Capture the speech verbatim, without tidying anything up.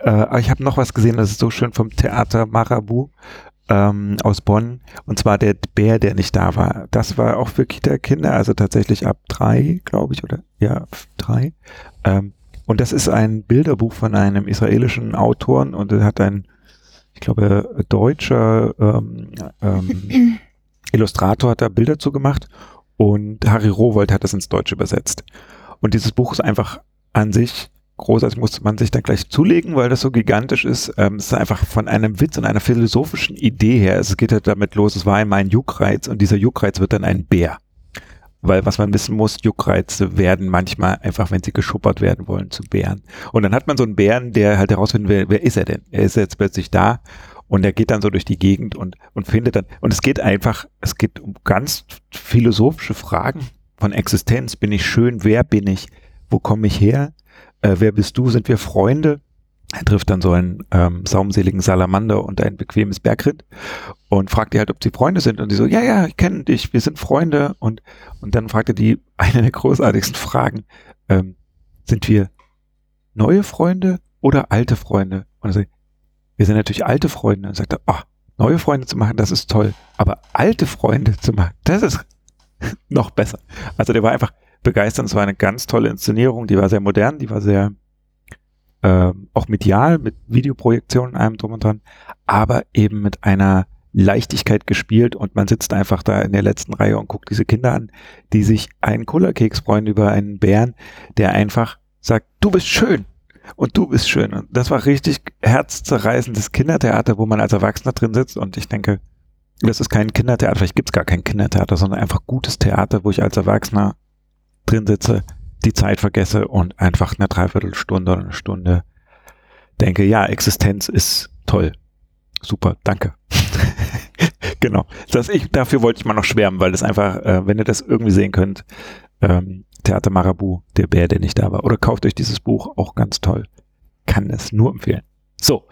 Äh, aber ich habe noch was gesehen, das ist so schön vom Theater Marabout ähm, aus Bonn. Und zwar der Bär, der nicht da war. Das war auch für Kita-Kinder, also tatsächlich ab drei, glaube ich, oder ja, drei. Ähm, und das ist ein Bilderbuch von einem israelischen Autoren und er hat ein, ich glaube, deutscher ähm, ähm, Illustrator hat da Bilder zu gemacht und Harry Rowohlt hat das ins Deutsche übersetzt. Und dieses Buch ist einfach an sich großartig, musste man sich dann gleich zulegen, weil das so gigantisch ist. Ähm, es ist einfach von einem Witz und einer philosophischen Idee her. Es geht halt damit los, es war einmal ein Juckreiz und dieser Juckreiz wird dann ein Bär. Weil was man wissen muss, Juckreize werden manchmal einfach, wenn sie geschuppert werden wollen, zu Bären. Und dann hat man so einen Bären, der halt herausfinden will, wer ist er denn? Er ist jetzt plötzlich da und er geht dann so durch die Gegend und, und findet dann, und es geht einfach, es geht um ganz philosophische Fragen von Existenz. Bin ich schön? Wer bin ich? Wo komme ich her? Äh, wer bist du? Sind wir Freunde? Er trifft dann so einen ähm, saumseligen Salamander und ein bequemes Bergrind und fragt die halt, ob sie Freunde sind. Und die so, ja, ja, ich kenne dich, wir sind Freunde. Und, und dann fragt er die, eine der großartigsten Fragen, ähm, sind wir neue Freunde oder alte Freunde? Und er sagt, wir sind natürlich alte Freunde. Und sagt er, ach, neue Freunde zu machen, das ist toll. Aber alte Freunde zu machen, das ist noch besser. Also der war einfach begeistert. Es war eine ganz tolle Inszenierung, die war sehr modern, die war sehr Ähm, auch medial, mit Videoprojektionen, allem drum und dran, aber eben mit einer Leichtigkeit gespielt und man sitzt einfach da in der letzten Reihe und guckt diese Kinder an, die sich einen Kullerkeks freuen über einen Bären, der einfach sagt, du bist schön und du bist schön. Und das war richtig herzzerreißendes Kindertheater, wo man als Erwachsener drin sitzt und ich denke, das ist kein Kindertheater, vielleicht gibt es gar kein Kindertheater, sondern einfach gutes Theater, wo ich als Erwachsener drin sitze, die Zeit vergesse und einfach eine Dreiviertelstunde oder eine Stunde denke, ja, Existenz ist toll. Super, danke. Genau. Das ich, dafür wollte ich mal noch schwärmen, weil das einfach, äh, wenn ihr das irgendwie sehen könnt, ähm, Theater Marabout, der Bär, der nicht da war. Oder kauft euch dieses Buch, auch ganz toll. Kann es nur empfehlen. So,